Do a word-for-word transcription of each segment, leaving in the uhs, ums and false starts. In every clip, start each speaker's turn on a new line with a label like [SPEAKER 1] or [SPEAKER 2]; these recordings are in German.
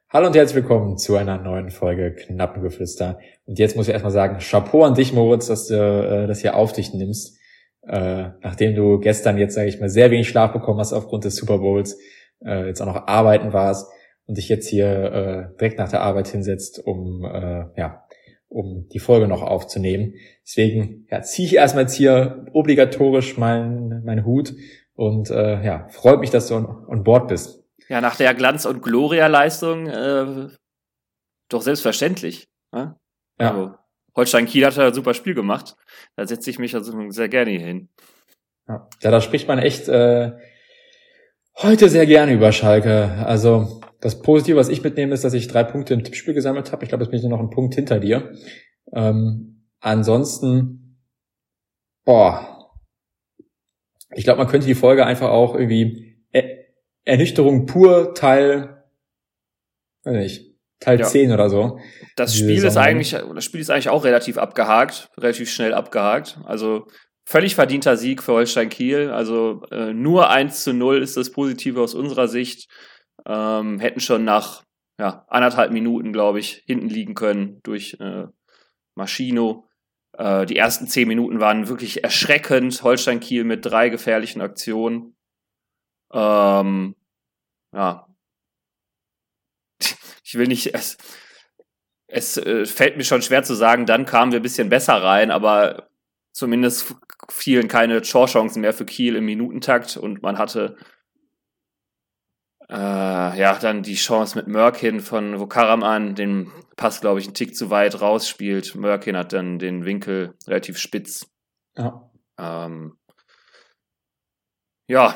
[SPEAKER 1] Hallo und herzlich willkommen zu einer neuen Folge Knappengeflüster. Und jetzt muss ich erstmal sagen, Chapeau an dich, Moritz, dass du äh, das hier auf dich nimmst. Äh, nachdem du gestern jetzt, sage ich mal, sehr wenig Schlaf bekommen hast aufgrund des Super Bowls, äh, jetzt auch noch arbeiten warst und dich jetzt hier äh, direkt nach der Arbeit hinsetzt, um äh, ja, um die Folge noch aufzunehmen. Deswegen ja, ziehe ich erstmal jetzt hier obligatorisch meinen meinen Hut und äh, ja, freut mich, dass du on, on board bist.
[SPEAKER 2] Ja, nach der Glanz- und Gloria-Leistung äh, doch selbstverständlich. Ne?
[SPEAKER 1] Ja.
[SPEAKER 2] Also, Holstein Kiel hat ein super Spiel gemacht. Da setze ich mich also sehr gerne hier hin.
[SPEAKER 1] Ja, ja, da spricht man echt äh, heute sehr gerne über Schalke. Also das Positive, was ich mitnehme, ist, dass ich drei Punkte im Tippspiel gesammelt habe. Ich glaube, jetzt bin ich nur noch einen Punkt hinter dir. Ähm, ansonsten, boah, ich glaube, man könnte die Folge einfach auch irgendwie er- Ernüchterung pur Teil, weiß nicht, Teil
[SPEAKER 2] Ja.
[SPEAKER 1] zehn oder so.
[SPEAKER 2] Das
[SPEAKER 1] Die
[SPEAKER 2] Spiel ist
[SPEAKER 1] Saison.
[SPEAKER 2] eigentlich, das Spiel ist eigentlich auch relativ abgehakt, relativ schnell abgehakt. Also völlig verdienter Sieg für Holstein Kiel. Also äh, nur eins zu null ist das Positive aus unserer Sicht. Ähm, hätten schon nach ja, anderthalb Minuten, glaube ich, hinten liegen können durch äh, Maschino. Äh, die ersten zehn Minuten waren wirklich erschreckend. Holstein Kiel mit drei gefährlichen Aktionen. Ähm, ja. Ich will nicht, es, es äh, fällt mir schon schwer zu sagen, dann kamen wir ein bisschen besser rein, aber zumindest fielen keine Torchancen mehr für Kiel im Minutentakt und man hatte äh, ja dann die Chance mit Mörkin von wo Karaman den Pass, glaube ich, einen Tick zu weit rausspielt. Mörkin hat dann den Winkel relativ spitz.
[SPEAKER 1] Ja.
[SPEAKER 2] Ähm, ja,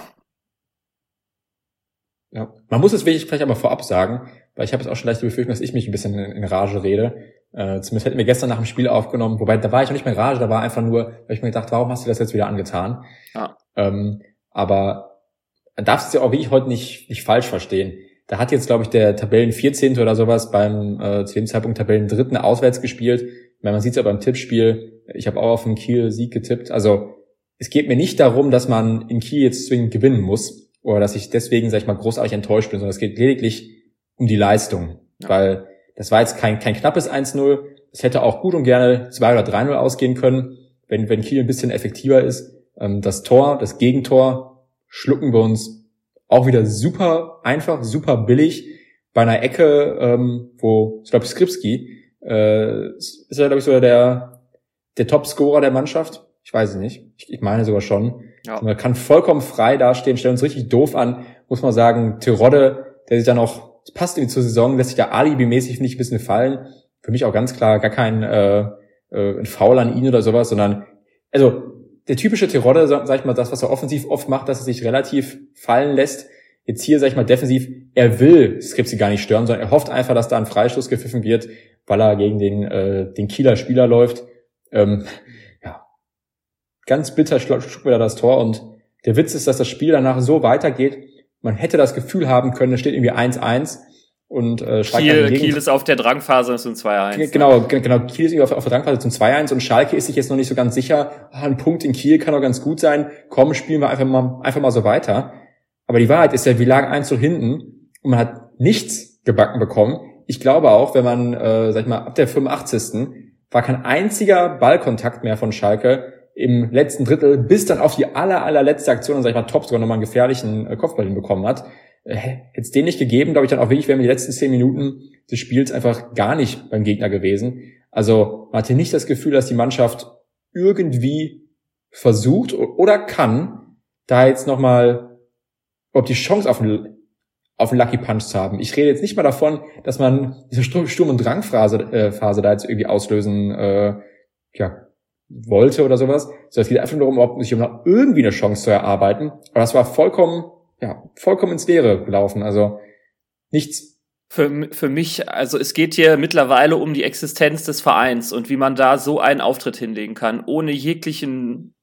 [SPEAKER 1] Ja. Man muss es wirklich vielleicht aber vorab sagen, weil ich habe jetzt auch schon leicht die Befürchtung, dass ich mich ein bisschen in, in Rage rede. Äh, zumindest hätten wir gestern nach dem Spiel aufgenommen, wobei da war ich noch nicht mehr in Rage, da war einfach nur, weil ich mir gedacht, warum hast du das jetzt wieder angetan?
[SPEAKER 2] ja.
[SPEAKER 1] Ähm, aber man darf es ja auch wirklich heute nicht nicht falsch verstehen. Da hat jetzt, glaube ich, der Tabellen vierzehnte oder sowas beim äh, zu dem Zeitpunkt Tabellen dritten auswärts gespielt. Ich meine, man sieht es ja beim Tippspiel, ich habe auch auf den Kiel-Sieg getippt. Also es geht mir nicht darum, dass man in Kiel jetzt zwingend gewinnen muss oder dass ich deswegen, sag ich mal, großartig enttäuscht bin, sondern es geht lediglich um die Leistung.
[SPEAKER 2] Ja.
[SPEAKER 1] Weil das war jetzt kein kein knappes eins null. Es hätte auch gut und gerne zwei oder drei null ausgehen können, wenn wenn Kiel ein bisschen effektiver ist. Ähm, das Tor, das Gegentor schlucken wir uns auch wieder super einfach, super billig. Bei einer Ecke, ähm, wo, ich glaube, Skripski äh, ist ja, glaube ich, sogar der der Topscorer der Mannschaft. Ich weiß es nicht. Ich, ich meine sogar schon.
[SPEAKER 2] Ja.
[SPEAKER 1] Man kann vollkommen frei dastehen, stellen uns richtig doof an, muss man sagen. Terodde, der sich dann auch, das passt irgendwie zur Saison, lässt sich da alibimäßig, finde ich, ein bisschen fallen. Für mich auch ganz klar gar kein äh, äh, ein Foul an ihn oder sowas, sondern, also der typische Terodde, sag ich mal, das, was er offensiv oft macht, dass er sich relativ fallen lässt. Jetzt hier, sag ich mal, defensiv, er will Skripski gar nicht stören, sondern er hofft einfach, dass da ein Freistoß gepfiffen wird, weil er gegen den äh, den Kieler Spieler läuft. Ähm, ja, ganz bitter schlug wieder das Tor und der Witz ist, dass das Spiel danach so weitergeht, man hätte das Gefühl haben können, es steht irgendwie eins eins und äh, Schalke
[SPEAKER 2] Kiel,
[SPEAKER 1] hingegen-
[SPEAKER 2] Kiel ist auf der Drangphase, es sind zwei eins.
[SPEAKER 1] Genau, g- genau. Kiel ist irgendwie auf, auf der Drangphase zum zwei eins und Schalke ist sich jetzt noch nicht so ganz sicher. Ah, ein Punkt in Kiel kann doch ganz gut sein. Komm, spielen wir einfach mal, einfach mal so weiter. Aber die Wahrheit ist ja, wir lagen eins zu hinten und man hat nichts gebacken bekommen. Ich glaube auch, wenn man, äh, sag ich mal, ab der fünfundachtzigsten war kein einziger Ballkontakt mehr von Schalke im letzten Drittel, bis dann auf die aller, allerletzte Aktion, sag ich mal, Top sogar nochmal einen gefährlichen äh, Kopfball hinbekommen hat. Äh, hätte es den nicht gegeben, glaube ich, dann auch wirklich, wären wir die letzten zehn Minuten des Spiels einfach gar nicht beim Gegner gewesen. Also man hatte nicht das Gefühl, dass die Mannschaft irgendwie versucht o- oder kann, da jetzt nochmal, ob die Chance auf einen, auf einen Lucky Punch zu haben. Ich rede jetzt nicht mal davon, dass man diese Sturm- Sturm- und Drangphase äh, Phase da jetzt irgendwie auslösen äh, ja, wollte oder sowas. So, es geht einfach nur darum, ob sich um noch irgendwie eine Chance zu erarbeiten. Aber das war vollkommen, ja, vollkommen ins Leere gelaufen. Also nichts.
[SPEAKER 2] Für, für mich, also es geht hier mittlerweile um die Existenz des Vereins und wie man da so einen Auftritt hinlegen kann, ohne jeglichen.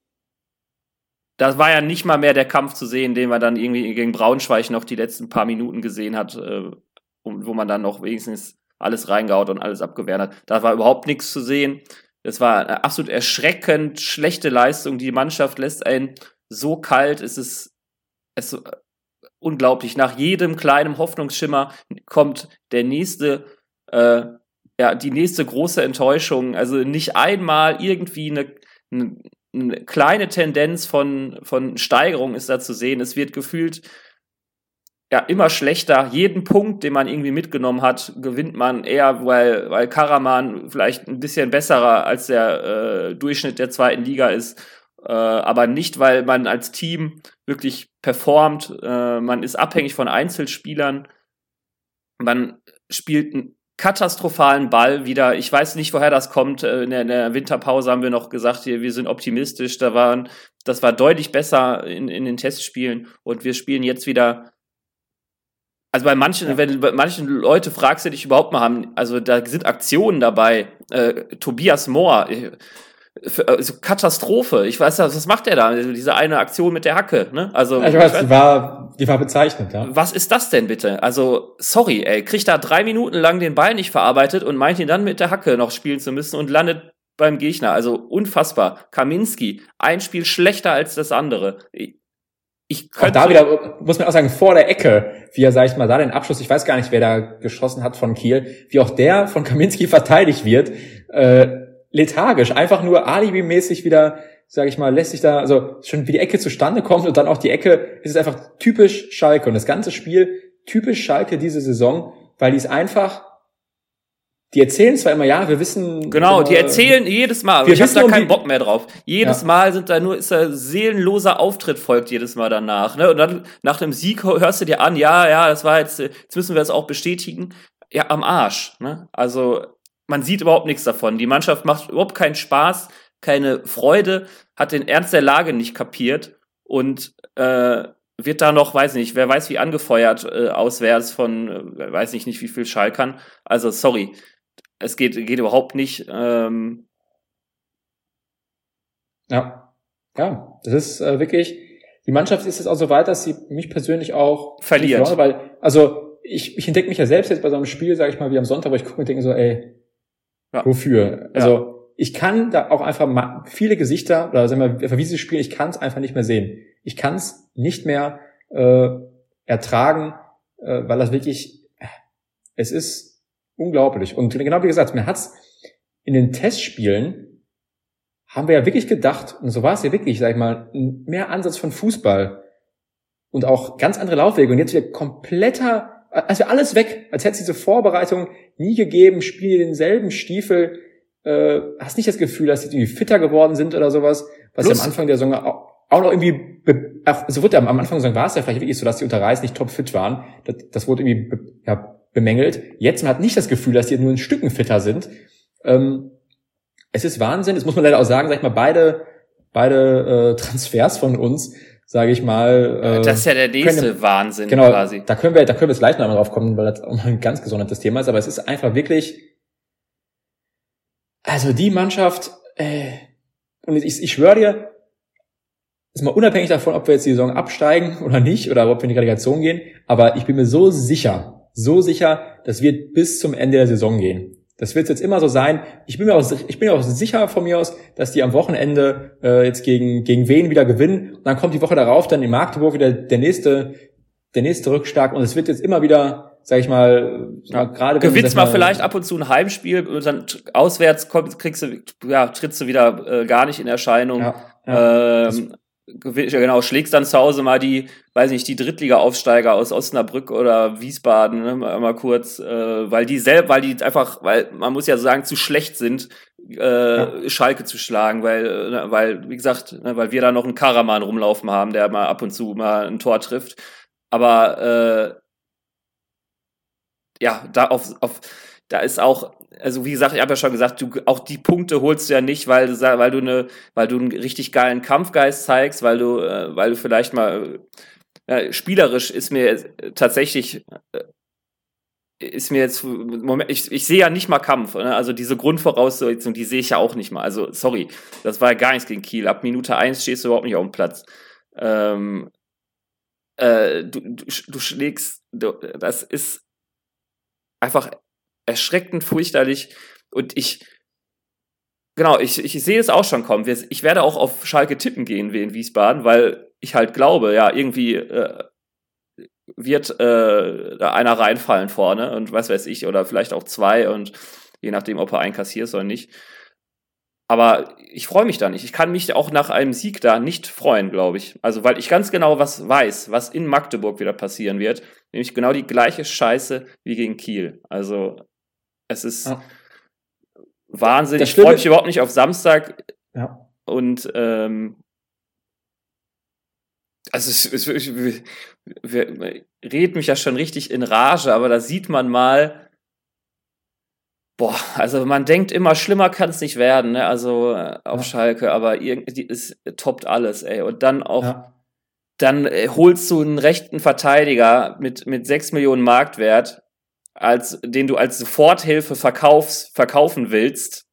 [SPEAKER 2] Da war ja nicht mal mehr der Kampf zu sehen, den man dann irgendwie gegen Braunschweig noch die letzten paar Minuten gesehen hat, äh, wo man dann noch wenigstens alles reingehaut und alles abgewehrt hat. Da war überhaupt nichts zu sehen. Das war eine absolut erschreckend schlechte Leistung. Die Mannschaft lässt einen so kalt. Es ist, es unglaublich. Nach jedem kleinen Hoffnungsschimmer kommt der nächste, äh, ja, die nächste große Enttäuschung. Also nicht einmal irgendwie eine, eine, eine kleine Tendenz von, von Steigerung ist da zu sehen. Es wird gefühlt ja immer schlechter. Jeden Punkt, den man irgendwie mitgenommen hat, gewinnt man eher, weil, weil Karaman vielleicht ein bisschen besserer als der äh, Durchschnitt der zweiten Liga ist. Äh, aber nicht, weil man als Team wirklich performt. Äh, man ist abhängig von Einzelspielern. Man spielt einen katastrophalen Ball wieder. Ich weiß nicht, woher das kommt. In der, in der Winterpause haben wir noch gesagt, hier, wir sind optimistisch. Da waren, das war deutlich besser in, in den Testspielen. Und wir spielen jetzt wieder. Also bei manchen, ja. wenn bei manchen Leute fragst du dich überhaupt mal haben, also da sind Aktionen dabei. Äh, Tobias Mohr, äh, also Katastrophe. Ich weiß ja, was macht der da? Also diese eine Aktion mit der Hacke, ne? Also
[SPEAKER 1] ja, ich weiß, ich weiß, die war, die war bezeichnet, ja.
[SPEAKER 2] Was ist das denn bitte? Also sorry, ey, kriegt da drei Minuten lang den Ball nicht verarbeitet und meint ihn dann mit der Hacke noch spielen zu müssen und landet beim Gegner. Also unfassbar. Kaminski, ein Spiel schlechter als das andere. Ich könnte
[SPEAKER 1] auch da wieder, muss man auch sagen, vor der Ecke, wie er, sag ich mal, da den Abschluss, ich weiß gar nicht, wer da geschossen hat von Kiel, wie auch der von Kaminski verteidigt wird, äh, lethargisch, einfach nur alibimäßig wieder, sag ich mal, lässt sich da, also schon wie die Ecke zustande kommt und dann auch die Ecke, ist es einfach typisch Schalke und das ganze Spiel typisch Schalke diese Saison, weil die es einfach, die erzählen zwar immer, ja, wir wissen...
[SPEAKER 2] Genau, die erzählen jedes Mal,
[SPEAKER 1] wir
[SPEAKER 2] ich hab da
[SPEAKER 1] um
[SPEAKER 2] keinen
[SPEAKER 1] die,
[SPEAKER 2] Bock mehr drauf. Jedes ja. Mal sind da nur, ist da seelenloser Auftritt folgt jedes Mal danach, ne? Und dann nach dem Sieg hörst du dir an, ja, ja, das war jetzt, jetzt müssen wir das auch bestätigen. Ja, am Arsch, ne? Also, man sieht überhaupt nichts davon. Die Mannschaft macht überhaupt keinen Spaß, keine Freude, hat den Ernst der Lage nicht kapiert und, äh, wird da noch, weiß nicht, wer weiß wie angefeuert, äh, auswärts von, äh, weiß ich nicht, wie viel Schalkern. Also, sorry. Es geht, geht überhaupt nicht. Ähm
[SPEAKER 1] ja, ja, das ist äh, wirklich, die Mannschaft ist jetzt auch so weit, dass sie mich persönlich auch
[SPEAKER 2] verliert.
[SPEAKER 1] Verliert, weil, also ich, ich entdecke mich ja selbst jetzt bei so einem Spiel, sage ich mal, wie am Sonntag, wo ich gucke und denke so, ey, ja. wofür? Also ja. ich kann da auch einfach mal viele Gesichter, oder sagen wir, wie sie spielen, ich kann es einfach nicht mehr sehen. Ich kann es nicht mehr äh, ertragen, äh, weil das wirklich, es ist unglaublich. Und genau wie gesagt, mir hat's in den Testspielen haben wir ja wirklich gedacht, und so war es ja wirklich, sag ich mal, mehr Ansatz von Fußball und auch ganz andere Laufwege. Und jetzt wieder kompletter, also alles weg, als hätte es diese Vorbereitung nie gegeben, spielen die denselben Stiefel, äh, hast nicht das Gefühl, dass die irgendwie fitter geworden sind oder sowas, was ja am Anfang der Saison auch, auch noch irgendwie, be- ach, so wurde ja am Anfang der Saison war es ja vielleicht wirklich so, dass die unter Reis nicht topfit waren. Das, das wurde irgendwie, be- ja, bemängelt. Jetzt, man hat nicht das Gefühl, dass die nur in Stücken fitter sind. Ähm, es ist Wahnsinn. Das muss man leider auch sagen, sag ich mal, beide, beide äh, Transfers von uns, sage ich mal.
[SPEAKER 2] Äh, das ist ja der nächste können, Wahnsinn
[SPEAKER 1] genau,
[SPEAKER 2] quasi.
[SPEAKER 1] Da können wir, da können wir jetzt gleich noch einmal drauf kommen, weil das auch mal ein ganz gesondertes Thema ist. Aber es ist einfach wirklich, also die Mannschaft, äh, und ich, ich schwöre dir, ist mal unabhängig davon, ob wir jetzt die Saison absteigen oder nicht, oder ob wir in die Relegation gehen, aber ich bin mir so sicher, so sicher, das wird bis zum Ende der Saison gehen. Das wird jetzt immer so sein. Ich bin mir auch, ich bin mir auch sicher von mir aus, dass die am Wochenende äh, jetzt gegen gegen Wien wieder gewinnen. Und dann kommt die Woche darauf dann in Magdeburg wieder der nächste der nächste Rückschlag. Und es wird jetzt immer wieder, sag ich mal, ja, gerade wenn
[SPEAKER 2] gewinnst mal vielleicht ab und zu ein Heimspiel und dann auswärts kommst, kriegst du, ja, trittst du wieder äh, gar nicht in Erscheinung. Ja, ja. Ähm, Genau, schlägst dann zu Hause mal die, weiß nicht, die Drittliga-Aufsteiger aus Osnabrück oder Wiesbaden, ne, mal kurz, äh, weil die selber, weil die einfach, weil man muss ja sagen, zu schlecht sind, äh, ja. Schalke zu schlagen, weil, äh, weil, wie gesagt, ne, weil wir da noch einen Karaman rumlaufen haben, der mal ab und zu mal ein Tor trifft. Aber äh, ja, da auf, auf, da ist auch, also wie gesagt, ich habe ja schon gesagt, du auch die Punkte holst du ja nicht, weil du weil du eine, weil du einen richtig geilen Kampfgeist zeigst, weil du, äh, weil du vielleicht mal äh, spielerisch ist mir tatsächlich äh, ist mir jetzt Moment, ich ich sehe ja nicht mal Kampf, ne? Also diese Grundvoraussetzung, die sehe ich ja auch nicht mal. Also sorry, das war ja gar nichts gegen Kiel. Ab Minute eins stehst du überhaupt nicht auf dem Platz. Ähm, äh, du, du, du schlägst, du, das ist einfach erschreckend fürchterlich und ich genau, ich, ich sehe es auch schon kommen. Ich werde auch auf Schalke tippen gehen wie in Wiesbaden, weil ich halt glaube, ja, irgendwie äh, wird äh, da einer reinfallen vorne und was weiß ich, oder vielleicht auch zwei und je nachdem, ob er einkassiert ist oder nicht. Aber ich freue mich da nicht. Ich kann mich auch nach einem Sieg da nicht freuen, glaube ich. Also, weil ich ganz genau was weiß, was in Magdeburg wieder passieren wird. Nämlich genau die gleiche Scheiße wie gegen Kiel. Also, es ist ja. Wahnsinn. Das ich freue mich überhaupt nicht auf Samstag.
[SPEAKER 1] Ja.
[SPEAKER 2] Und, ähm, also, es ist wirklich, wir, wir reden mich ja schon richtig in Rage, aber da sieht man mal, boah, also man denkt immer, schlimmer kann es nicht werden, ne? Also äh, auf ja. Schalke, aber irgendwie es toppt alles, ey. Und dann auch, ja. dann äh, holst du einen rechten Verteidiger mit mit sechs Millionen Marktwert, als den du als Soforthilfe verkaufs, verkaufen willst.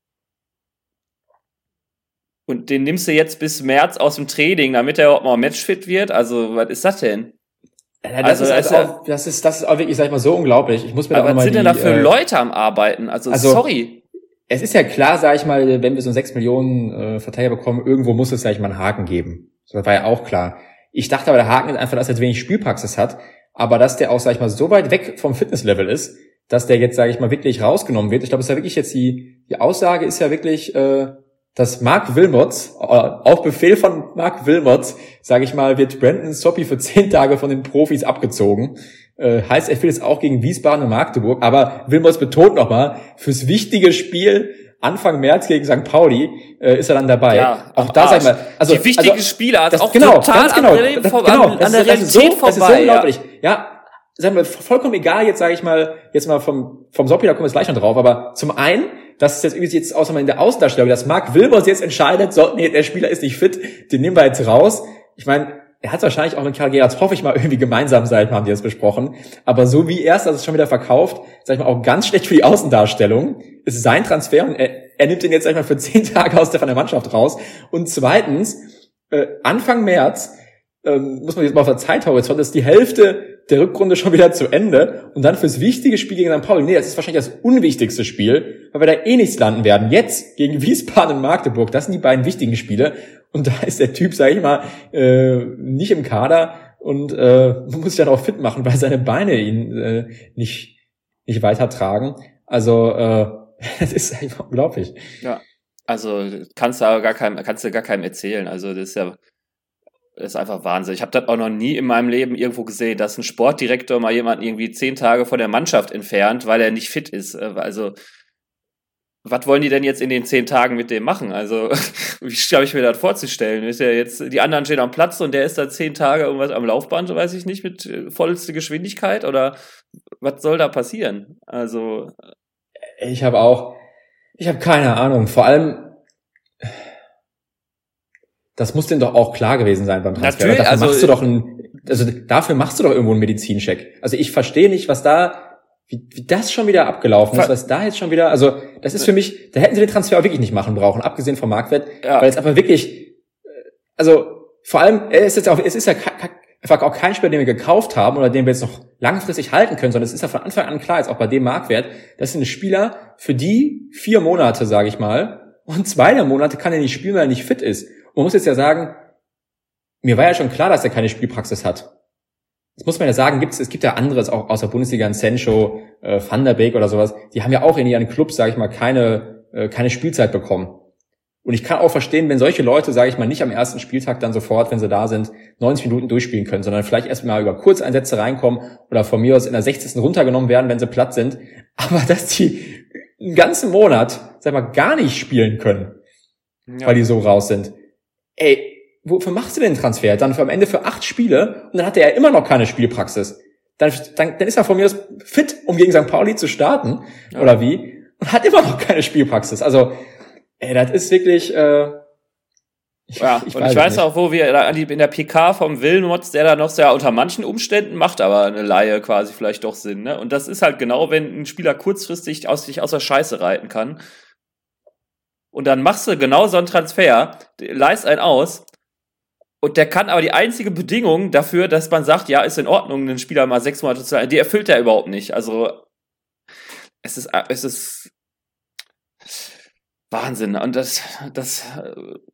[SPEAKER 2] Und den nimmst du jetzt bis März aus dem Training, damit er überhaupt mal matchfit wird. Also was ist das denn?
[SPEAKER 1] Ja, das, also, ist also auch, das ist das ist auch wirklich, sag ich mal, so unglaublich. Ich muss mir
[SPEAKER 2] aber
[SPEAKER 1] da auch
[SPEAKER 2] was
[SPEAKER 1] mal
[SPEAKER 2] sind
[SPEAKER 1] die,
[SPEAKER 2] denn da für
[SPEAKER 1] äh,
[SPEAKER 2] Leute am Arbeiten? Also, also sorry.
[SPEAKER 1] Es ist ja klar, sag ich mal, wenn wir so sechs Millionen äh, Verteidiger bekommen, irgendwo muss es, sag ich mal, einen Haken geben. Das war ja auch klar. Ich dachte aber, der Haken ist einfach, dass er jetzt wenig Spielpraxis hat, aber dass der auch, sag ich mal, so weit weg vom Fitnesslevel ist, dass der jetzt, sag ich mal, wirklich rausgenommen wird. Ich glaube, es ist ja wirklich jetzt die die Aussage ist ja wirklich, äh, dass Marc Wilmots, auf Befehl von Marc Wilmots, sage ich mal, wird Brandon Soppy für zehn Tage von den Profis abgezogen. Äh, heißt, er spielt jetzt auch gegen Wiesbaden und Magdeburg. Aber Wilmots betont nochmal, fürs wichtige Spiel Anfang März gegen Sankt Pauli äh, ist er dann dabei.
[SPEAKER 2] Ja,
[SPEAKER 1] auch da, sag ich mal, also
[SPEAKER 2] die wichtigen
[SPEAKER 1] also,
[SPEAKER 2] Spieler hat
[SPEAKER 1] das,
[SPEAKER 2] auch
[SPEAKER 1] genau,
[SPEAKER 2] total
[SPEAKER 1] ganz genau,
[SPEAKER 2] an der,
[SPEAKER 1] das,
[SPEAKER 2] vor,
[SPEAKER 1] genau,
[SPEAKER 2] an, an der
[SPEAKER 1] das ist,
[SPEAKER 2] Realität
[SPEAKER 1] das ist so,
[SPEAKER 2] vorbei.
[SPEAKER 1] Das ist so unglaublich. Ja, ja sagen wir, vollkommen egal, jetzt sage ich mal, jetzt mal vom vom Soppy, da kommen wir jetzt gleich noch drauf, aber zum einen, dass es jetzt irgendwie jetzt außer mal in der Außendarstellung, dass Marc Wilmots jetzt entscheidet, so, nee, der Spieler ist nicht fit, den nehmen wir jetzt raus. Ich meine, er hat wahrscheinlich auch mit Karl Gerhardt, hoffe ich mal, irgendwie gemeinsam seit, haben die das besprochen. Aber so wie er es, das ist schon wieder verkauft, sag ich mal, auch ganz schlecht für die Außendarstellung. Es ist sein Transfer und er, er nimmt den jetzt, sag ich mal, für zehn Tage aus der von der Mannschaft raus. Und zweitens, äh, Anfang März, ähm, muss man jetzt mal auf der Zeithorizont, ist die Hälfte der Rückrunde schon wieder zu Ende und dann fürs wichtige Spiel gegen Sankt Pauli. Nee, das ist wahrscheinlich das unwichtigste Spiel, weil wir da eh nichts landen werden. Jetzt gegen Wiesbaden und Magdeburg, das sind die beiden wichtigen Spiele. Und da ist der Typ, sag ich mal, äh, nicht im Kader und äh, muss sich dann auch fit machen, weil seine Beine ihn äh, nicht nicht weitertragen. Also äh, das ist einfach unglaublich.
[SPEAKER 2] Ja, also kannst du aber gar keinem, kannst du gar keinem erzählen. Also das ist ja Das ist einfach Wahnsinn. Ich habe das auch noch nie in meinem Leben irgendwo gesehen, dass ein Sportdirektor mal jemanden irgendwie zehn Tage von der Mannschaft entfernt, weil er nicht fit ist. Also, was wollen die denn jetzt in den zehn Tagen mit dem machen? Also, wie habe ich mir das vorzustellen? Ist ja jetzt, die anderen stehen am Platz und der ist da zehn Tage irgendwas am Laufband, weiß ich nicht, mit vollster Geschwindigkeit? Oder was soll da passieren? Also.
[SPEAKER 1] Ich habe auch, ich habe keine Ahnung. Vor allem, das muss denn doch auch klar gewesen sein beim Transfer.
[SPEAKER 2] Natürlich,
[SPEAKER 1] dafür
[SPEAKER 2] also,
[SPEAKER 1] machst du doch ein, also dafür machst du doch irgendwo einen Medizincheck. Also ich verstehe nicht, was da, wie, wie das schon wieder abgelaufen ist, was da jetzt schon wieder, also das ist für mich, da hätten sie den Transfer auch wirklich nicht machen brauchen, abgesehen vom Marktwert, ja. Weil jetzt aber wirklich, also vor allem, es ist jetzt auch, es ist ja einfach auch kein Spieler, den wir gekauft haben oder den wir jetzt noch langfristig halten können, sondern es ist ja von Anfang an klar, jetzt auch bei dem Marktwert, das sind Spieler, für die vier Monate, sage ich mal, und zwei der Monate kann er nicht spielen, weil er nicht fit ist. Man muss jetzt ja sagen, mir war ja schon klar, dass er keine Spielpraxis hat. Das muss man ja sagen, gibt's, es gibt ja anderes, auch aus der Bundesliga, ein Sancho, äh, Van der Beek oder sowas, die haben ja auch in ihren Clubs, sage ich mal, keine äh, keine Spielzeit bekommen. Und ich kann auch verstehen, wenn solche Leute, sage ich mal, nicht am ersten Spieltag dann sofort, wenn sie da sind, neunzig Minuten durchspielen können, sondern vielleicht erst mal über Kurzeinsätze reinkommen oder von mir aus in der sechzigsten runtergenommen werden, wenn sie platt sind. Aber dass die einen ganzen Monat, sag mal, gar nicht spielen können, ja. Weil die so raus sind. Ey, wofür machst du denn den Transfer? Dann für am Ende für acht Spiele und dann hat er ja immer noch keine Spielpraxis. Dann, dann, dann ist er von mir aus fit, um gegen Sankt Pauli zu starten, ja. Oder wie? Und hat immer noch keine Spielpraxis. Also, ey, das ist wirklich, äh, ich,
[SPEAKER 2] ja, ich und weiß ich weiß nicht. Auch, wo wir in der P K vom Wilmots, der da noch sehr unter manchen Umständen macht, aber eine Laie quasi vielleicht doch Sinn, ne? Und das ist halt genau, wenn ein Spieler kurzfristig aus sich aus der Scheiße reiten kann. Und dann machst du genau so einen Transfer, leist einen aus, und der kann aber die einzige Bedingung dafür, dass man sagt, ja, ist in Ordnung, den Spieler mal sechs Monate zu halten, die erfüllt er überhaupt nicht. Also, es ist, es ist Wahnsinn. Und das, das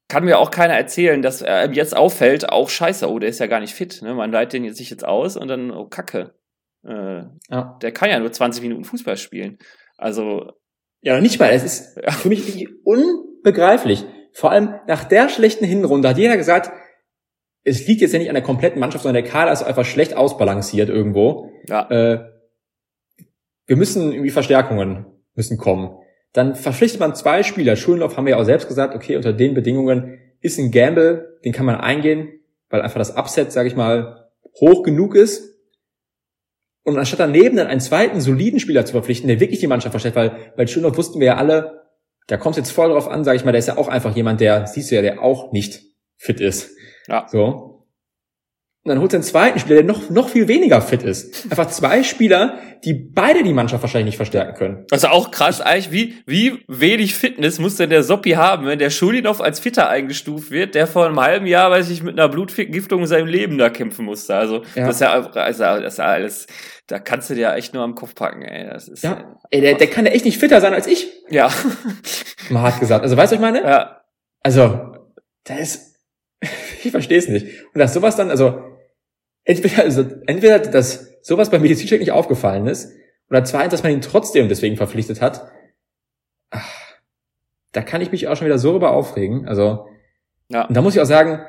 [SPEAKER 2] kann mir auch keiner erzählen, dass er ihm jetzt auffällt, auch scheiße, oh, der ist ja gar nicht fit. Ne? Man leitet den jetzt sich jetzt aus und dann, oh, Kacke. Äh, ja. Der kann ja nur zwanzig Minuten Fußball spielen. Also.
[SPEAKER 1] Ja, nicht mal. Es ist ja. für mich wirklich unbegreiflich. Vor allem nach der schlechten Hinrunde hat jeder gesagt, es liegt jetzt ja nicht an der kompletten Mannschaft, sondern der Kader ist einfach schlecht ausbalanciert irgendwo.
[SPEAKER 2] Ja.
[SPEAKER 1] Äh, wir müssen irgendwie Verstärkungen müssen kommen. Dann verpflichtet man zwei Spieler. Schulenhoff haben wir ja auch selbst gesagt, okay, unter den Bedingungen ist ein Gamble, den kann man eingehen, weil einfach das Upset, sage ich mal, hoch genug ist. Und anstatt daneben dann einen zweiten soliden Spieler zu verpflichten, der wirklich die Mannschaft versteht, weil bei Schulenhoff wussten wir ja alle, da kommt es jetzt voll drauf an, sage ich mal, der ist ja auch einfach jemand, der, siehst du ja, der auch nicht fit ist.
[SPEAKER 2] Ja.
[SPEAKER 1] So. Und dann holt er einen zweiten Spieler, der noch, noch viel weniger fit ist. Einfach zwei Spieler, die beide die Mannschaft wahrscheinlich nicht verstärken können.
[SPEAKER 2] Also auch krass eigentlich, wie, wie wenig Fitness muss denn der Soppi haben, wenn der Schulinov als fitter eingestuft wird, der vor einem halben Jahr, weiß ich, mit einer Blutvergiftung in seinem Leben da kämpfen musste. Also, ja. das ist ja, also, das ist ja alles, da kannst du dir ja echt nur am Kopf packen, ey. Das ist,
[SPEAKER 1] ja. Ey, der, der kann ja echt nicht fitter sein als ich.
[SPEAKER 2] Ja.
[SPEAKER 1] Mal hart gesagt. Also, weißt du, was ich meine?
[SPEAKER 2] Ja.
[SPEAKER 1] Also, da ist, ich verstehe es nicht. Und dass sowas dann, also, entweder, also, entweder, dass sowas beim Medizincheck nicht aufgefallen ist, oder zweitens, dass man ihn trotzdem deswegen verpflichtet hat. Ach, da kann ich mich auch schon wieder so rüber aufregen. Also,
[SPEAKER 2] ja.
[SPEAKER 1] Und da muss ich auch sagen,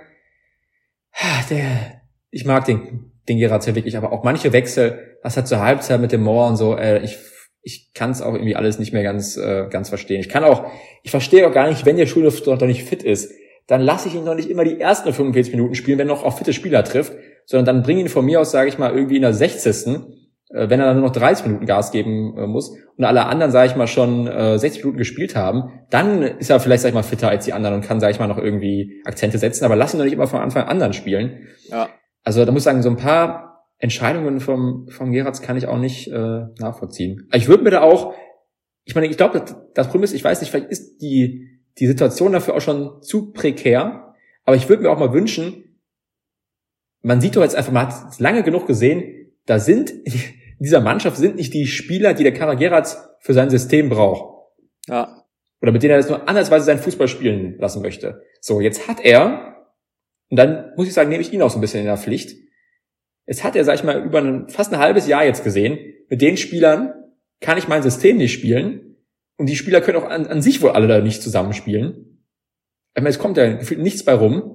[SPEAKER 1] der, ich mag den, den Geratz ja wirklich, aber auch manche Wechsel, was hat zur Halbzeit mit dem Moore und so, äh, ich, ich kann es auch irgendwie alles nicht mehr ganz, äh, ganz verstehen. Ich kann auch, ich verstehe auch gar nicht, wenn der Schulenhoff doch nicht fit ist, dann lasse ich ihn doch nicht immer die ersten fünfundvierzig Minuten spielen, wenn er noch auf fitte Spieler trifft, sondern dann bring ihn von mir aus, sage ich mal, irgendwie in der sechzigsten wenn er dann nur noch dreißig Minuten Gas geben äh, muss und alle anderen, sage ich mal, schon äh, sechzig Minuten gespielt haben, dann ist er vielleicht, sag ich mal, fitter als die anderen und kann, sage ich mal, noch irgendwie Akzente setzen, aber lass ihn doch nicht immer von Anfang an anderen spielen.
[SPEAKER 2] Ja.
[SPEAKER 1] Also da muss ich sagen, so ein paar Entscheidungen vom vom Geratz kann ich auch nicht äh, nachvollziehen. Ich würde mir da auch, ich meine, ich glaube, das, das Problem ist, ich weiß nicht, vielleicht ist die die Situation dafür auch schon zu prekär, aber ich würde mir auch mal wünschen, man sieht doch jetzt einfach, man hat es lange genug gesehen, da sind in dieser Mannschaft sind nicht die Spieler, die der Karl Geratz für sein System braucht.
[SPEAKER 2] Ja.
[SPEAKER 1] Oder mit denen er jetzt nur andersweise seinen Fußball spielen lassen möchte. So, jetzt hat er, und dann muss ich sagen, nehme ich ihn auch so ein bisschen in der Pflicht, jetzt hat er, sag ich mal, über ein, fast ein halbes Jahr jetzt gesehen, mit den Spielern kann ich mein System nicht spielen und die Spieler können auch an, an sich wohl alle da nicht zusammenspielen. Ich meine, es kommt ja gefühlt nichts bei rum.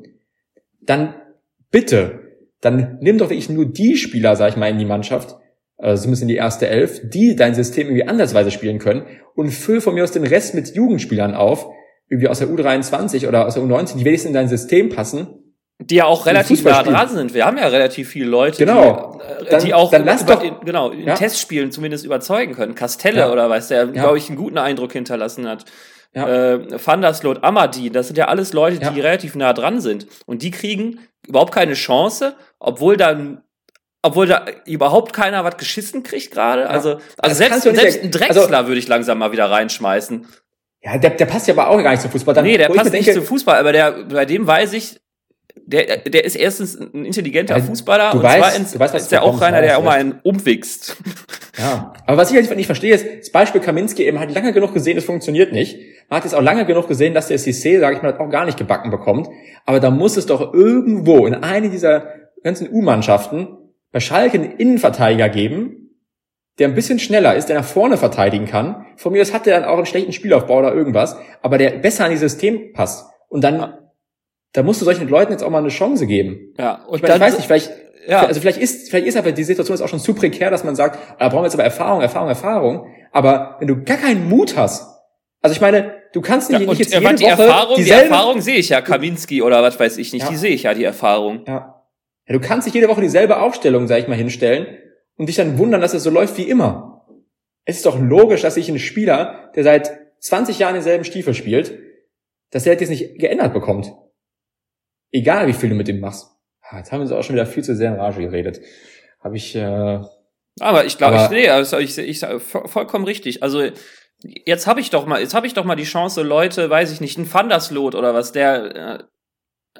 [SPEAKER 1] Dann bitte, dann nimm doch wirklich nur die Spieler, sag ich mal, in die Mannschaft, also zumindest in die erste Elf, die dein System irgendwie andersweise spielen können und füll von mir aus den Rest mit Jugendspielern auf, irgendwie aus der U dreiundzwanzig oder aus der U neunzehn, die wenigstens in dein System passen.
[SPEAKER 2] Die ja auch relativ nah dran sind. Wir haben ja relativ viele Leute,
[SPEAKER 1] genau.
[SPEAKER 2] die,
[SPEAKER 1] dann,
[SPEAKER 2] die auch
[SPEAKER 1] dann lass
[SPEAKER 2] über,
[SPEAKER 1] doch,
[SPEAKER 2] genau, in
[SPEAKER 1] ja.
[SPEAKER 2] Testspielen zumindest überzeugen können. Castelle
[SPEAKER 1] ja.
[SPEAKER 2] oder was, der,
[SPEAKER 1] ja.
[SPEAKER 2] glaube ich, einen guten Eindruck hinterlassen hat.
[SPEAKER 1] Ja.
[SPEAKER 2] Äh, Van der Sloot, Amadi, das sind ja alles Leute, die
[SPEAKER 1] ja.
[SPEAKER 2] relativ nah dran sind. Und die kriegen überhaupt keine Chance, obwohl dann Obwohl da überhaupt keiner was geschissen kriegt gerade. Ja. Also, also selbst, selbst ein Drechsler also, würde ich langsam mal wieder reinschmeißen.
[SPEAKER 1] Ja, der, der passt ja aber auch gar nicht zum Fußball. Dann,
[SPEAKER 2] nee, der passt nicht
[SPEAKER 1] denke,
[SPEAKER 2] zum Fußball, aber der, bei dem weiß ich, der, der ist erstens ein intelligenter
[SPEAKER 1] ja,
[SPEAKER 2] Fußballer
[SPEAKER 1] und
[SPEAKER 2] weißt,
[SPEAKER 1] zweitens du weißt,
[SPEAKER 2] ist der auch einer, der auch mal einen umwichst.
[SPEAKER 1] Ja, aber was ich halt nicht verstehe, ist, das Beispiel Kaminski eben hat lange genug gesehen, es funktioniert nicht. Man hat jetzt auch lange genug gesehen, dass der Cissé, sage ich mal, auch gar nicht gebacken bekommt. Aber da muss es doch irgendwo in einer dieser ganzen U-Mannschaften bei Schalke einen Innenverteidiger geben, der ein bisschen schneller ist, der nach vorne verteidigen kann. Von mir aus hat der dann auch einen schlechten Spielaufbau oder irgendwas, aber der besser an dieses System passt. Und dann, ja. da musst du solchen Leuten jetzt auch mal eine Chance geben.
[SPEAKER 2] Ja,
[SPEAKER 1] und ich, meine, ich weiß nicht, vielleicht, ja. also vielleicht ist, vielleicht ist aber die Situation jetzt auch schon zu prekär, dass man sagt, da brauchen wir jetzt aber Erfahrung, Erfahrung, Erfahrung. Aber wenn du gar keinen Mut hast, also ich meine, du kannst nicht,
[SPEAKER 2] ja,
[SPEAKER 1] nicht jetzt
[SPEAKER 2] jede die
[SPEAKER 1] Woche
[SPEAKER 2] Erfahrung,
[SPEAKER 1] dieselbe,
[SPEAKER 2] die Erfahrung sehe ich ja, Kaminski oder was weiß ich nicht,
[SPEAKER 1] ja.
[SPEAKER 2] die sehe ich ja, die Erfahrung.
[SPEAKER 1] Ja. Ja, du kannst nicht jede Woche dieselbe Aufstellung, sag ich mal, hinstellen und dich dann wundern, dass es so läuft wie immer. Es ist doch logisch, dass sich ein Spieler, der seit zwanzig Jahren denselben Stiefel spielt, dass der jetzt nicht geändert bekommt. Egal, wie viel du mit ihm machst. Jetzt haben wir uns auch schon wieder viel zu sehr in Rage geredet. Habe ich... Äh,
[SPEAKER 2] aber ich glaube, ich sehe, also ich, ich, ich vollkommen richtig. Also jetzt habe ich doch mal, jetzt habe ich doch mal die Chance, Leute, weiß ich nicht, ein Van der Sloot oder was, der äh,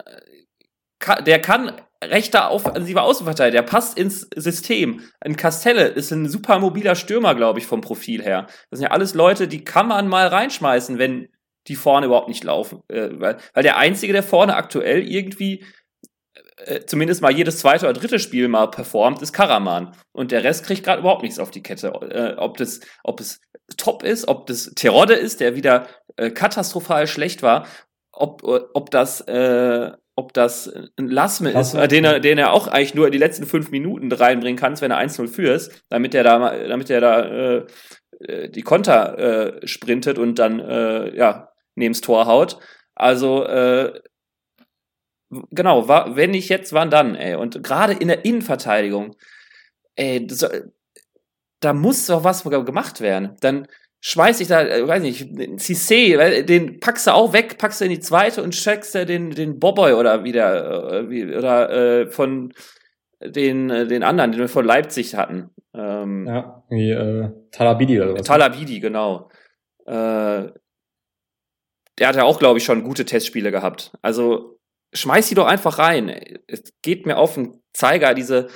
[SPEAKER 2] der kann rechter offensiver Außenverteidiger, der passt ins System. Ein Castelle ist ein super mobiler Stürmer, glaube ich, vom Profil her. Das sind ja alles Leute, die kann man mal reinschmeißen, wenn die vorne überhaupt nicht laufen. Äh, weil, weil der Einzige, der vorne aktuell irgendwie äh, zumindest mal jedes zweite oder dritte Spiel mal performt, ist Karaman. Und der Rest kriegt gerade überhaupt nichts auf die Kette. Äh, ob das, ob es Top ist, ob das Terodde ist, der wieder äh, katastrophal schlecht war, ob, ob das, äh, ob das ein Lassme ist, äh, den er, den er auch eigentlich nur in die letzten fünf Minuten reinbringen kannst, wenn er eins null führst, damit er da, damit er da äh, die Konter äh, sprintet und dann äh, ja neben's Tor haut. Also äh, genau, war, wenn nicht jetzt, wann dann, ey. Und gerade in der Innenverteidigung, ey, das, da muss doch was gemacht werden. Dann schmeiß ich da, äh, weiß nicht, Cissé, den packst du auch weg, packst du in die zweite und checkst du den, den Boboy oder wieder, äh, wie, oder äh, von den, äh, den anderen, den wir von Leipzig hatten. Ähm,
[SPEAKER 1] ja, wie äh, Talabidi oder was.
[SPEAKER 2] Talabidi, genau. Äh, der hat ja auch, glaube ich, schon gute Testspiele gehabt. Also schmeiß die doch einfach rein. Es geht mir auf den Zeiger, diese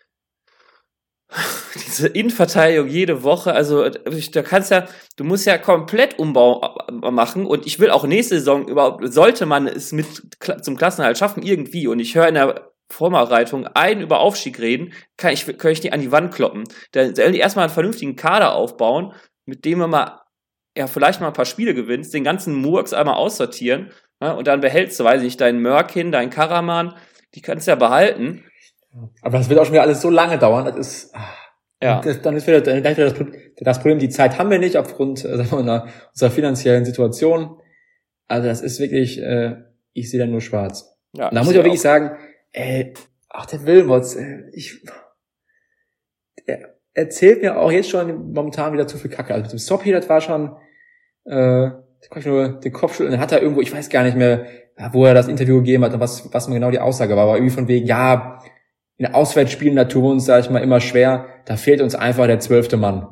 [SPEAKER 2] diese Innenverteidigung jede Woche. Also da kannst ja, du musst ja komplett Umbau machen und ich will auch nächste Saison überhaupt, sollte man es mit zum Klassenerhalt schaffen, irgendwie. Und ich höre in der Vorbereitung einen über Aufstieg reden, kann ich, kann ich die an die Wand kloppen. Da sollen die erstmal einen vernünftigen Kader aufbauen, mit dem man mal, ja, vielleicht mal ein paar Spiele gewinnst, den ganzen Murks einmal aussortieren, ja, und dann behältst du, weiß ich nicht, deinen Mörkin, deinen Karaman, die kannst du ja behalten.
[SPEAKER 1] Aber das wird auch schon wieder alles so lange dauern, das ist, ja. Das, dann ist wieder, dann ist wieder das, das Problem, die Zeit haben wir nicht aufgrund, äh, sagen wir mal, unserer finanziellen Situation. Also das ist wirklich, äh, ich sehe da nur schwarz. Ja, und da muss ich auch wirklich auch sagen, ey, ach, der Wilmots, ich, der erzählt mir auch jetzt schon momentan wieder zu viel Kacke. Also mit dem Soppi, das war schon, äh, da kann ich nur den Kopf schütteln. Dann hat er irgendwo, ich weiß gar nicht mehr, wo er das Interview gegeben hat und was, was mal genau die Aussage war, aber irgendwie von wegen, ja, in Auswärtsspielen, da tun wir uns, sag ich mal, immer schwer, da fehlt uns einfach der zwölfte Mann.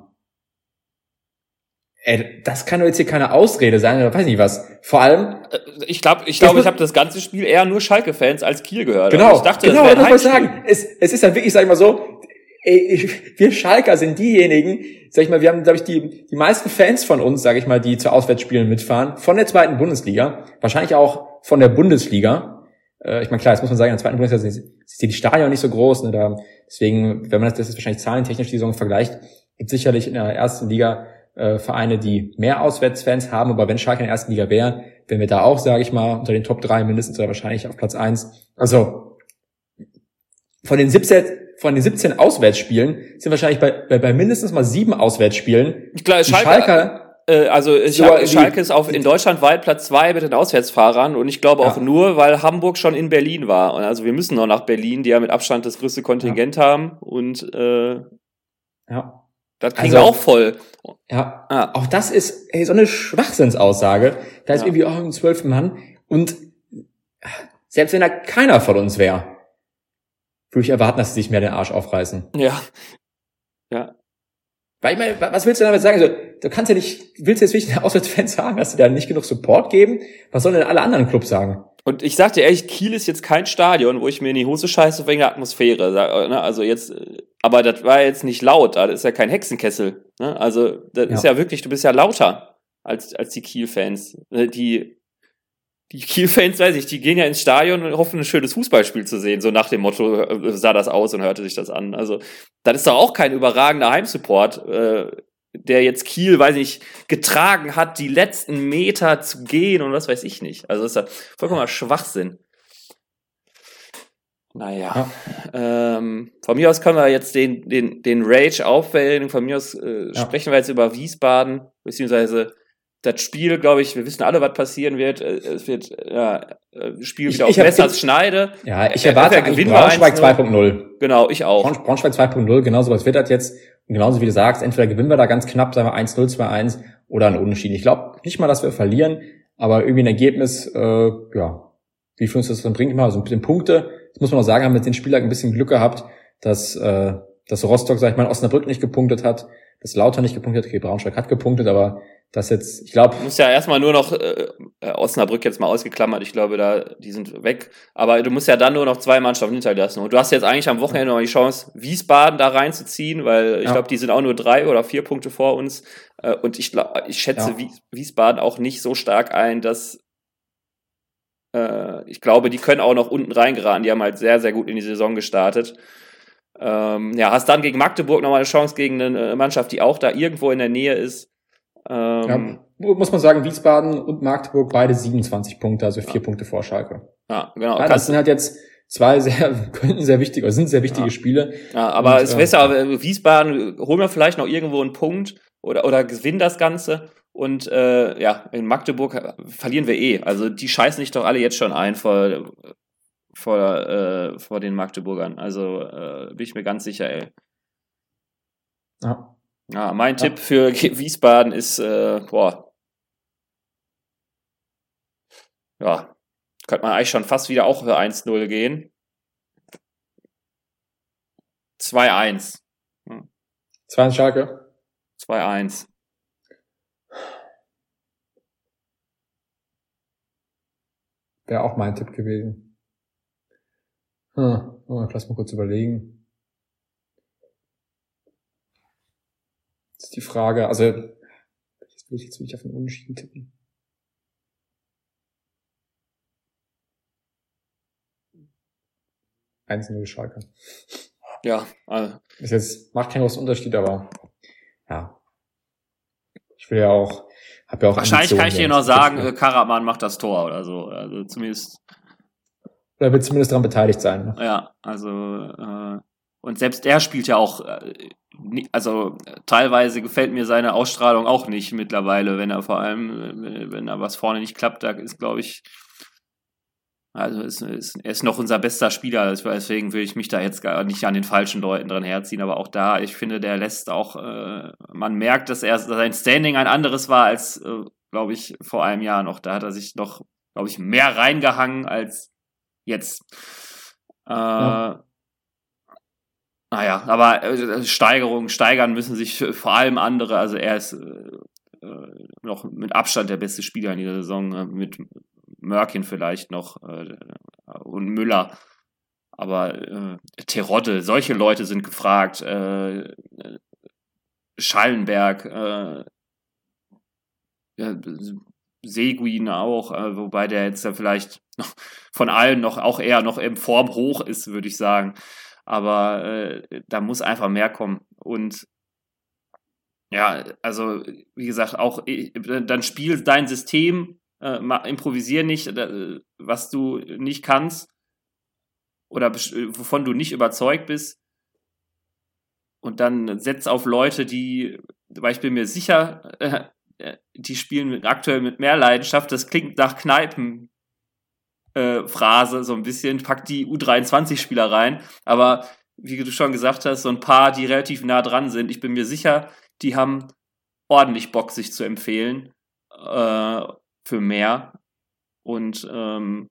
[SPEAKER 1] Ey, das kann doch jetzt hier keine Ausrede sein, oder weiß nicht was. Vor allem,
[SPEAKER 2] ich glaube, ich glaube, ich habe das ganze Spiel eher nur Schalke-Fans als Kiel gehört.
[SPEAKER 1] Genau,
[SPEAKER 2] ich dachte,
[SPEAKER 1] genau,
[SPEAKER 2] das
[SPEAKER 1] das wollte ich sagen. Es, es ist halt wirklich, sag ich mal so, ey, ich, wir Schalker sind diejenigen, sag ich mal, wir haben, glaube ich, die die meisten Fans von uns, sag ich mal, die zu Auswärtsspielen mitfahren, von der zweiten Bundesliga, wahrscheinlich auch von der Bundesliga. Äh, ich meine, klar, jetzt muss man sagen, in der zweiten Bundesliga ist die Stadion nicht so groß, ne, da, deswegen, wenn man das, das ist wahrscheinlich zahlentechnisch die Saison vergleicht, gibt sicherlich in der ersten Liga äh, Vereine, die mehr Auswärtsfans haben, aber wenn Schalke in der ersten Liga wäre, wären wir da auch, sage ich mal, unter den Top drei mindestens oder wahrscheinlich auf Platz eins. Also von den siebzehn, von den siebzehn Auswärtsspielen sind wahrscheinlich bei, bei, bei mindestens mal sieben Auswärtsspielen
[SPEAKER 2] ich glaube, Schalke, Schalke äh, also ich so, hab, Schalke ist auf in Deutschland weit Platz zwei mit den Auswärtsfahrern und ich glaube auch ja. nur, weil Hamburg schon in Berlin war. Und also wir müssen noch nach Berlin, die ja mit Abstand das größte Kontingent ja. haben und äh,
[SPEAKER 1] ja.
[SPEAKER 2] Das kriegen also, wir auch voll.
[SPEAKER 1] Ja, ah. auch das ist ey, so eine Schwachsinnsaussage. Da ist ja. irgendwie auch ein zwölfter Mann. Und selbst wenn da keiner von uns wäre, würde ich erwarten, dass sie sich mehr den Arsch aufreißen.
[SPEAKER 2] Ja. Ja.
[SPEAKER 1] Weil ich meine, was willst du damit sagen? Also, du kannst ja nicht, willst du jetzt wirklich den Auswärtsfans sagen, dass sie da nicht genug Support geben? Was sollen denn alle anderen Clubs sagen?
[SPEAKER 2] Und ich sag dir ehrlich, Kiel ist jetzt kein Stadion, wo ich mir in die Hose scheiße wegen der Atmosphäre. Also jetzt, aber das war jetzt nicht laut, das ist ja kein Hexenkessel. Also das ja. ist ja wirklich, du bist ja lauter als als die Kiel-Fans. Die die Kiel-Fans, weiß ich, die gehen ja ins Stadion und hoffen, ein schönes Fußballspiel zu sehen. So nach dem Motto sah das aus und hörte sich das an. Also das ist doch auch kein überragender Heimsupport, äh, der jetzt Kiel, weiß ich, getragen hat, die letzten Meter zu gehen und was weiß ich nicht. Also das ist ja vollkommener Schwachsinn. Naja, ja. ähm, von mir aus können wir jetzt den den den Rage aufwählen. Von mir aus äh, ja. sprechen wir jetzt über Wiesbaden, beziehungsweise das Spiel, glaube ich, wir wissen alle, was passieren wird. Es wird ja, Spiel wieder ich, auf Messers Schneide.
[SPEAKER 1] Ja, ich erwarte ja, gewinnen Braunschweig zwei Punkt null.
[SPEAKER 2] Genau, ich auch.
[SPEAKER 1] Braunschweig zwei Punkt null, genau sowas wird das jetzt. Und genauso wie du sagst, entweder gewinnen wir da ganz knapp, sagen wir eins null, zwei eins oder ein Unentschieden. Ich glaube nicht mal, dass wir verlieren, aber irgendwie ein Ergebnis, äh, ja, wie für uns das dann bringt, immer so ein bisschen Punkte. Das muss man auch sagen, haben mit den Spielern ein bisschen Glück gehabt, dass, äh, dass Rostock, sag ich mal, in Osnabrück nicht gepunktet hat. dass Lautern nicht gepunktet hat, okay, Braunschweig hat gepunktet, aber das jetzt, ich glaube...
[SPEAKER 2] Du musst ja erstmal nur noch, äh, Osnabrück jetzt mal ausgeklammert, ich glaube, da die sind weg, aber du musst ja dann nur noch zwei Mannschaften hinterlassen und du hast jetzt eigentlich am Wochenende noch die Chance, Wiesbaden da reinzuziehen, weil ich ja. glaube, die sind auch nur drei oder vier Punkte vor uns äh, und ich glaube, ich schätze ja. Wiesbaden auch nicht so stark ein, dass äh, ich glaube, die können auch noch unten reingeraten, die haben halt sehr, sehr gut in die Saison gestartet. Ähm, ja, hast dann gegen Magdeburg nochmal eine Chance gegen eine Mannschaft, die auch da irgendwo in der Nähe ist.
[SPEAKER 1] Ähm, ja, muss man sagen, Wiesbaden und Magdeburg beide siebenundzwanzig Punkte, also vier ja. Punkte vor Schalke.
[SPEAKER 2] Ja, genau.
[SPEAKER 1] Ja, das sind halt jetzt zwei sehr, könnten sehr wichtige, oder sind sehr wichtige
[SPEAKER 2] ja.
[SPEAKER 1] Spiele.
[SPEAKER 2] Ja, aber
[SPEAKER 1] und,
[SPEAKER 2] es
[SPEAKER 1] äh,
[SPEAKER 2] ist ja, Wiesbaden, holen wir vielleicht noch irgendwo einen Punkt oder, oder gewinnen das Ganze und, äh, ja, in Magdeburg verlieren wir eh. Also, die scheißen sich doch alle jetzt schon ein vor, vor, äh, vor den Magdeburgern. Also, äh, bin ich mir ganz sicher, ey.
[SPEAKER 1] Ja.
[SPEAKER 2] Ja, mein
[SPEAKER 1] ja.
[SPEAKER 2] Tipp für Wiesbaden ist, äh, boah, ja, könnte man eigentlich schon fast wieder auch für eins null gehen. zwei eins. Hm.
[SPEAKER 1] zwei eins Schalke?
[SPEAKER 2] zwei eins.
[SPEAKER 1] Wäre auch mein Tipp gewesen. Hm, lass mal kurz überlegen. Das ist die Frage, also jetzt will ich jetzt nicht auf den Unentschieden tippen. eins null Schalke.
[SPEAKER 2] Ja, also.
[SPEAKER 1] Ist jetzt, macht keinen großen Unterschied, aber ja. Ich will ja auch, hab ja auch
[SPEAKER 2] wahrscheinlich kann ich dir noch sagen, äh, Karaman macht das Tor oder so. Also zumindest.
[SPEAKER 1] Oder wird zumindest daran beteiligt sein. Ne?
[SPEAKER 2] Ja, also äh, und selbst er spielt ja auch, also teilweise gefällt mir seine Ausstrahlung auch nicht mittlerweile, wenn er vor allem, wenn da was vorne nicht klappt, da ist, glaube ich, also ist, ist, er ist noch unser bester Spieler, deswegen will ich mich da jetzt gar nicht an den falschen Leuten dran herziehen, aber auch da, ich finde, der lässt auch, äh, man merkt, dass er sein Standing ein anderes war als, äh, glaube ich, vor einem Jahr noch, da hat er sich noch, glaube ich, mehr reingehangen als jetzt. Äh, ja. Naja, aber äh, Steigerung, steigern müssen sich vor allem andere. Also er ist äh, noch mit Abstand der beste Spieler in dieser Saison, äh, mit Mörkin vielleicht noch äh, und Müller. Aber äh, Terodde, solche Leute sind gefragt. Äh, Schallenberg, äh, ja, Seguin auch, äh, wobei der jetzt ja vielleicht noch von allen noch auch eher noch in Form hoch ist, würde ich sagen. Aber äh, da muss einfach mehr kommen. Und ja, also wie gesagt, auch dann spiel dein System, äh, improvisier nicht, äh, was du nicht kannst oder wovon du nicht überzeugt bist. Und dann setz auf Leute, die, weil ich bin mir sicher, äh, die spielen mit, aktuell mit mehr Leidenschaft. Das klingt nach Kneipen. Äh, Phrase, so ein bisschen, packt die U dreiundzwanzig-Spieler rein, aber wie du schon gesagt hast, so ein paar, die relativ nah dran sind, ich bin mir sicher, die haben ordentlich Bock, sich zu empfehlen äh, für mehr und ähm,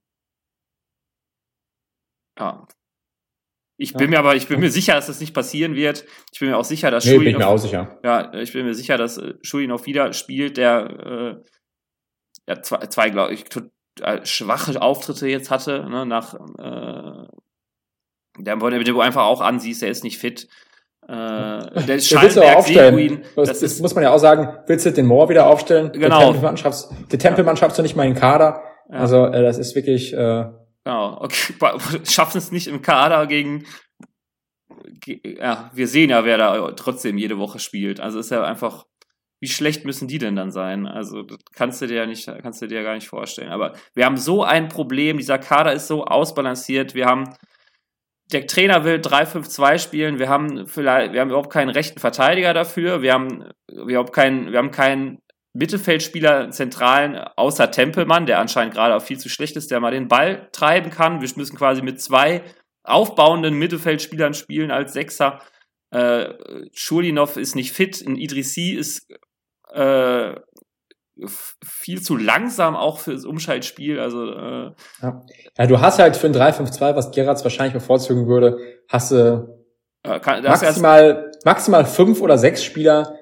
[SPEAKER 2] ja, ich bin ja. mir aber, ich bin mir sicher, dass das nicht passieren wird. Ich bin mir auch sicher, dass
[SPEAKER 1] nee,
[SPEAKER 2] Schuli
[SPEAKER 1] bin ich mir
[SPEAKER 2] noch,
[SPEAKER 1] auch sicher.
[SPEAKER 2] Ja, ich bin mir sicher, dass äh, Schuli noch wieder spielt, der äh, ja, zwei, zwei glaube ich, schwache Auftritte jetzt hatte, ne, nach äh, der, der du einfach auch ansiehst, der ist nicht fit. Äh, der
[SPEAKER 1] Schallenberg, Seguin, das, das ist, muss man ja auch sagen, willst du den Moore wieder aufstellen?
[SPEAKER 2] Genau.
[SPEAKER 1] Die Tempelmannschaft so nicht mal in den Kader. Ja. Also äh, das ist wirklich äh,
[SPEAKER 2] genau, okay. Schaffen es nicht im Kader gegen ge- ja, wir sehen ja, wer da trotzdem jede Woche spielt. Also ist ja einfach, wie schlecht müssen die denn dann sein? Also das kannst du dir ja nicht, kannst du dir ja gar nicht vorstellen. Aber wir haben so ein Problem, dieser Kader ist so ausbalanciert, wir haben, der Trainer will drei fünf zwei spielen, wir haben vielleicht, wir haben überhaupt keinen rechten Verteidiger dafür, wir haben, wir haben keinen, wir haben keinen Mittelfeldspieler zentralen, außer Tempelmann, der anscheinend gerade auch viel zu schlecht ist, der mal den Ball treiben kann. Wir müssen quasi mit zwei aufbauenden Mittelfeldspielern spielen als Sechser. Äh, Schulinov ist nicht fit, ein Idrissi ist äh, viel zu langsam auch fürs Umschaltspiel. Also äh,
[SPEAKER 1] ja. ja, du hast halt für ein drei fünf zwei, was Geratz wahrscheinlich bevorzugen würde, hast du äh, kann, maximal, maximal fünf oder sechs Spieler,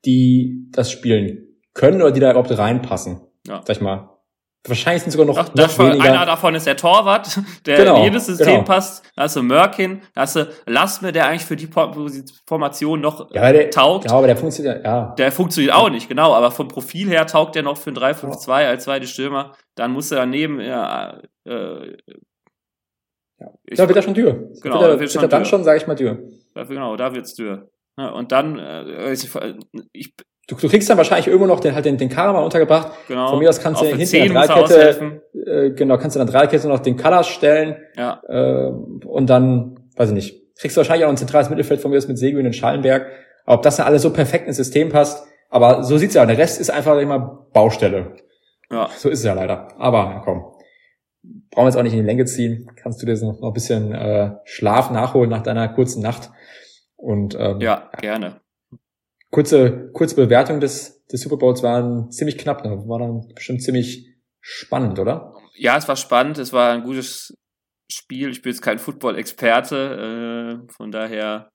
[SPEAKER 1] die das spielen können oder die da überhaupt reinpassen.
[SPEAKER 2] Ja.
[SPEAKER 1] Sag ich mal. Wahrscheinlich sind sogar noch,
[SPEAKER 2] Doch,
[SPEAKER 1] noch
[SPEAKER 2] das
[SPEAKER 1] weniger.
[SPEAKER 2] Einer davon ist der Torwart, der
[SPEAKER 1] genau,
[SPEAKER 2] in jedes System
[SPEAKER 1] genau.
[SPEAKER 2] passt. Da hast du Mörkin, da hast du Lasme, der eigentlich für die Formation noch
[SPEAKER 1] ja, der,
[SPEAKER 2] taugt.
[SPEAKER 1] Genau, aber der funktioniert, ja.
[SPEAKER 2] Der funktioniert auch nicht, genau, aber vom Profil her taugt der noch für ein drei fünf zwei als zweite Stürmer. Dann musst du daneben, ja, äh,
[SPEAKER 1] ja. Da wird er schon Dürr.
[SPEAKER 2] Genau,
[SPEAKER 1] wird er,
[SPEAKER 2] da wird
[SPEAKER 1] wird
[SPEAKER 2] schon
[SPEAKER 1] er dann
[SPEAKER 2] Dürr.
[SPEAKER 1] schon, sage ich mal, Dürr.
[SPEAKER 2] Genau, da wird's Dürr. Ja, und dann, äh, ich,
[SPEAKER 1] Du, du kriegst dann wahrscheinlich irgendwo noch den, halt den, den Karaman untergebracht.
[SPEAKER 2] Genau.
[SPEAKER 1] Von mir aus kannst du hinter
[SPEAKER 2] zehn
[SPEAKER 1] der Dreikette, äh, genau, kannst du in der Dreikette noch den Kallas stellen.
[SPEAKER 2] Ja.
[SPEAKER 1] Äh, und dann, weiß ich nicht, kriegst du wahrscheinlich auch ein zentrales Mittelfeld von mir aus mit Seguin und Schallenberg. Aber ob das dann alles so perfekt ins System passt, aber so sieht's ja aus. Der Rest ist einfach immer Baustelle.
[SPEAKER 2] Ja.
[SPEAKER 1] So ist es ja leider. Aber, ja, komm. Brauchen wir jetzt auch nicht in die Länge ziehen. Kannst du dir noch ein bisschen äh, Schlaf nachholen nach deiner kurzen Nacht. Und ähm,
[SPEAKER 2] ja, gerne.
[SPEAKER 1] Kurze, kurze Bewertung des, des Super Bowls waren ziemlich knapp, ne? War dann bestimmt ziemlich spannend, oder?
[SPEAKER 2] Ja, es war spannend, es war ein gutes Spiel. Ich bin jetzt kein Football-Experte, äh, von daher,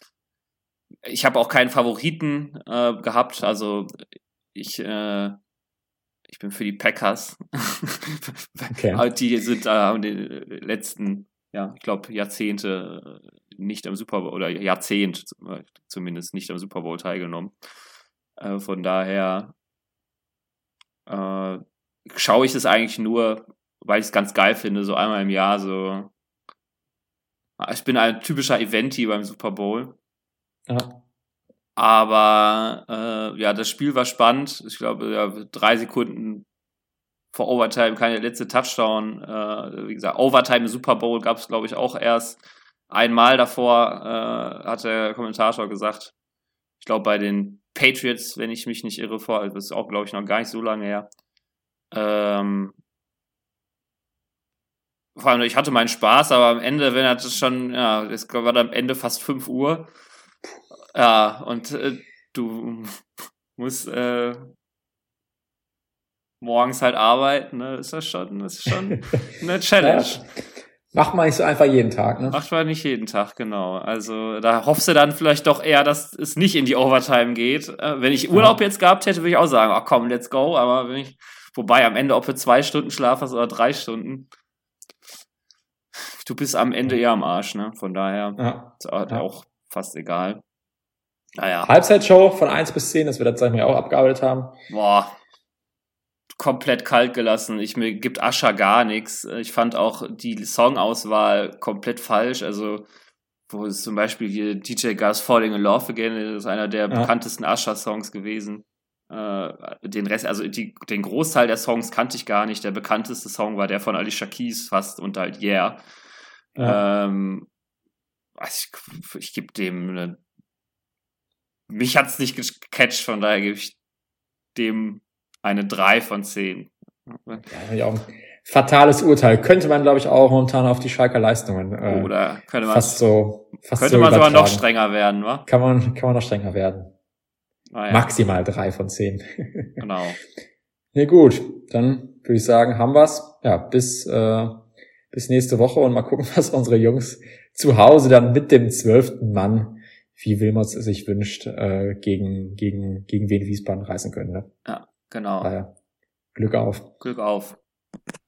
[SPEAKER 2] ich habe auch keinen Favoriten äh, gehabt, also ich, äh, ich bin für die Packers.
[SPEAKER 1] Okay.
[SPEAKER 2] Die sind äh, in den letzten, ja, ich glaube, Jahrzehnte nicht am Super Bowl, oder Jahrzehnt zumindest nicht am Super Bowl teilgenommen. Äh, von daher äh, schaue ich es eigentlich nur, weil ich es ganz geil finde, so einmal im Jahr so. Ich bin ein typischer Eventi beim Super Bowl.
[SPEAKER 1] Ja.
[SPEAKER 2] Aber äh, ja, das Spiel war spannend. Ich glaube, ja, drei Sekunden vor Overtime, keine letzte Touchdown. Äh, wie gesagt, Overtime im Super Bowl gab es, glaube ich, auch erst einmal davor, äh, hat der Kommentator gesagt. Ich glaube, bei den Patriots, wenn ich mich nicht irre, vor, das ist auch, glaube ich, noch gar nicht so lange her. Ähm, vor allem, ich hatte meinen Spaß, aber am Ende, wenn er das schon, ja, es war dann am Ende fast fünf Uhr. Ja, und äh, du musst äh, morgens halt arbeiten, ne? Ist das schon, das ist schon eine Challenge.
[SPEAKER 1] Ja, macht man nicht so einfach jeden Tag, ne?
[SPEAKER 2] Macht man nicht jeden Tag, genau. Also da hoffst du dann vielleicht doch eher, dass es nicht in die Overtime geht. Äh, wenn ich Urlaub ja. jetzt gehabt hätte, würde ich auch sagen, ach komm, let's go. Aber wenn ich, wobei am Ende, ob du zwei Stunden Schlaf hast oder drei Stunden, du bist am Ende eher am Arsch, ne? Von daher
[SPEAKER 1] ja.
[SPEAKER 2] ist auch,
[SPEAKER 1] ja.
[SPEAKER 2] auch fast egal. Naja.
[SPEAKER 1] Halbzeitshow von eins bis zehn, das wir das, sag ich mal, auch abgearbeitet haben.
[SPEAKER 2] Boah. Komplett kalt gelassen. Ich, mir gibt Usher gar nichts. Ich fand auch die Songauswahl komplett falsch. Also, wo es zum Beispiel hier D J Gus Falling in Love Again, das ist einer der ja. bekanntesten Usher-Songs gewesen. Äh, den Rest, also die, den Großteil der Songs kannte ich gar nicht. Der bekannteste Song war der von Alicia Keys fast und halt Yeah. Ja. Ähm, also ich ich gebe dem eine, mich hat's nicht gecatcht, von daher gebe ich dem eine drei von zehn.
[SPEAKER 1] Ja, ja, ein fatales Urteil. Könnte man, glaube ich, auch momentan auf die Schalker Leistungen äh,
[SPEAKER 2] Oder könnte man
[SPEAKER 1] fast so fast
[SPEAKER 2] könnte
[SPEAKER 1] so
[SPEAKER 2] man sogar
[SPEAKER 1] übertragen.
[SPEAKER 2] noch strenger werden, wa?
[SPEAKER 1] Kann man, kann man noch strenger werden.
[SPEAKER 2] Ah, ja.
[SPEAKER 1] Maximal drei von zehn.
[SPEAKER 2] Genau.
[SPEAKER 1] Nee, gut. Dann würde ich sagen, haben wir's. Ja, bis, äh, bis nächste Woche und mal gucken, was unsere Jungs zu Hause dann mit dem zwölften Mann, wie Wilmots es sich wünscht, äh, gegen, gegen, gegen Wien Wiesbaden reißen können, ne?
[SPEAKER 2] Ja, genau.
[SPEAKER 1] Daher Glück auf.
[SPEAKER 2] Glück auf.